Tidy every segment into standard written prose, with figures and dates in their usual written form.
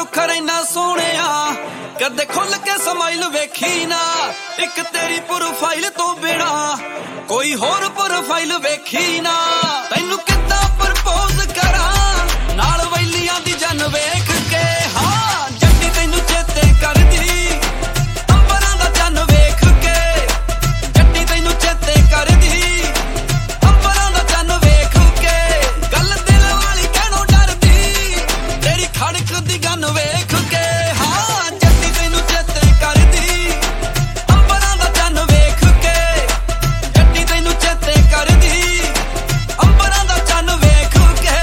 रुख रैना सोहणिया कदे खुल के समाइल वेखी ना एक तेरी प्रोफाइल तो बिना कोई होर प्रोफाइल वेखी ना तैनू किद्दां प्रपोज करा नाल वैलियां दी जन वेख के हाँ जट्टी तैनू चेते करदी अंबरां दा जन वेख के जट्टी तैनू चेते करदी अंबरां दा जन वेख के गल दिल वाली कहणों डरदी तेरी खड़कदी गन वेख के हाँ जट्टी तैनू चेते करदी अंबरां दा जन वेख के जट्टी तैनू चेते करदी अंबरां दा जन वेख के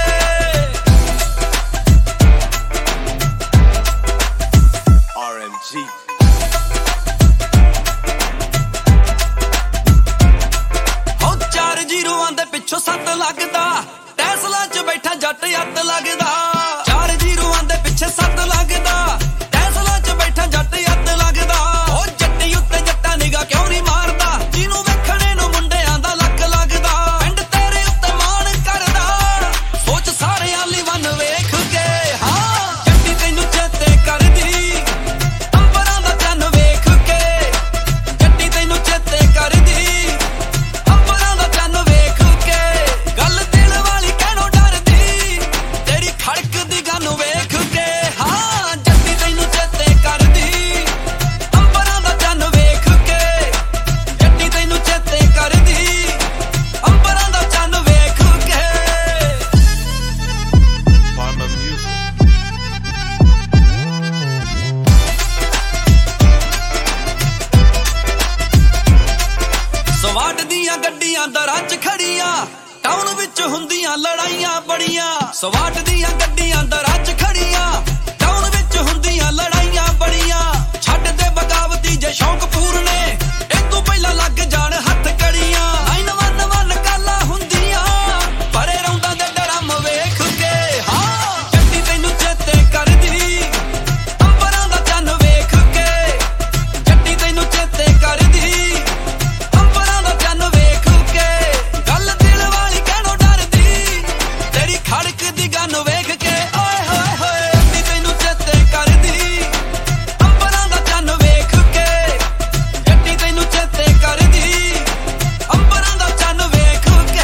RMG हो 4 जीरोआं दे पिछों 7 लगदा टेस्ला च बैठा जट अत लगदा 4 जीरोआं दे पिछे 7 लगदा टेस्ला च बैठा जट अत लगदा ओ जट्टी उत्ते जट्टा निगा क्यों नहीं मारदा जिन्नू वेखणे नू मुंडियां दा लक लगदा पिंड तेरे उत्ते मान करदा सोच सारे आली वन वेख के हाँ जट्टी तैनू चेते करदी अंबरां दा जन वेख के जट्टी तैनू चेते करदी अंबरां दा जन वेख के गल दिल वाली कहणों डरदी तेरी खड़कदी गन वेख के हाँ जट्टी तैनू चेते करदी अंबरां दा जन वेख के जट्टी तैनू चेते करदी अंबरां दा जन वेख के Farmer Music ਸਵਾਟ ਦੀਆਂ ਗੱਡੀਆਂ ਦਰਾਂ 'ਚ ਖੜੀਆਂ ਟਾਊਨ ਵਿੱਚ ਹੁੰਦੀਆਂ ਲੜਾਈਆਂ ਬੜੀਆਂ ਸਵਾਟ ਦੀਆਂ ਗੱਡੀਆਂ ਦਰਾਂ 'ਚ ਖੜੀਆਂ ਟਾਊਨ ਵਿੱਚ ਹੁੰਦੀਆਂ ਲੜਾਈਆਂ ਬੜੀਆਂ ਛੱਡ ਦੇ ਬਗਾਵਤੀ ਜੇ ਸ਼ੌਂਕ ਪੂਰਨੇ ਇਹ ਤੋਂ ਪਹਿਲਾਂ ਲੱਗ ਜਾਣ ਹੱਥ ਕੜੀਆਂ 911 ਕਾਲਾਂ ਹੁੰਦੀਆਂ ਪਰੇ ਰੌਂਦਾਂ ਦੇ ਡਰਮ ਵੇਖ ਕੇ ਹਾਂ ਜੱਟੀ ਤੈਨੂੰ ਚੇਤੇ ਕਰਦੀ ਅੰਬਰਾਂ ਦਾ ਚੰਨ ਵੇਖ ਕੇ ਜੱਟੀ ਤੈਨੂੰ ਚੇਤੇ ਕਰਦੀ ਅੰਬਰਾਂ ਦਾ ਚੰਨ ਵੇਖ ਕੇ ਗੱਲ ਦਿਲ ਵਾਲੀ ਕਹਿਣੋਂ ਡਰਦੀ ਤੇਰੀ ਖੜਕਦੀ ਗਨ ਵੇਖ ਕੇ ਓਏ ਹੋਏ ਹੋਏ ਜੱਟੀ ਤੈਨੂੰ ਚੇਤੇ ਕਰਦੀ ਅੰਬਰਾਂ ਦਾ ਚੰਨ ਵੇਖ ਕੇ ਜੱਟੀ ਤੈਨੂੰ ਚੇਤੇ ਕਰਦੀ ਅੰਬਰਾਂ ਦਾ ਚੰਨ ਵੇਖ ਕੇ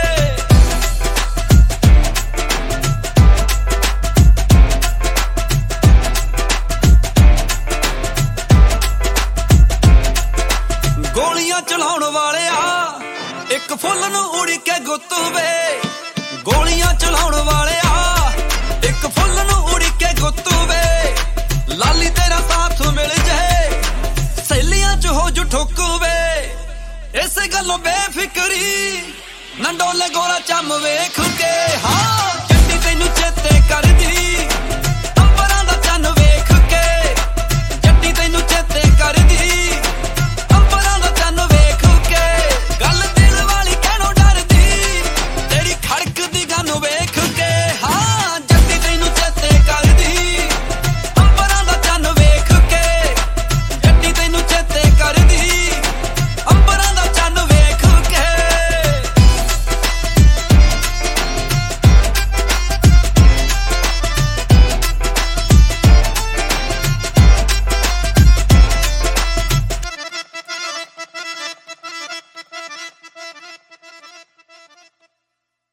ਗੋਲੀਆਂ ਚਲਾਉਣ ਵਾਲਿਆ ਇੱਕ ਫੁੱਲ ਨੂੰ ਉੜ ਕੇ ਗੁੱਤ ਵੇ ਗੋਲੀਆਂ ਚਲਾਉਣ ਵਾਲਿਆ ਇੱਕ ਫੁੱਲ ਨੂੰ ਉੜ ਕੇ ਗੁੱਤ ਵੇ ਲਾਲੀ ਤੇਰਾ ਸਾਥ ਮਿਲ ਜੇ ਸਹੇਲੀਆਂ ਚ ਹੋ ਜੂ ਠੁੱਕ ਵੇ ਇਸੇ ਗੱਲੋਂ ਬੇਫਿਕਰੀ ਨਾ ਡੋਲੇ ਗੋਰਾ ਚੰਮ ਵੇਖ ਕੇ ਹਾਂ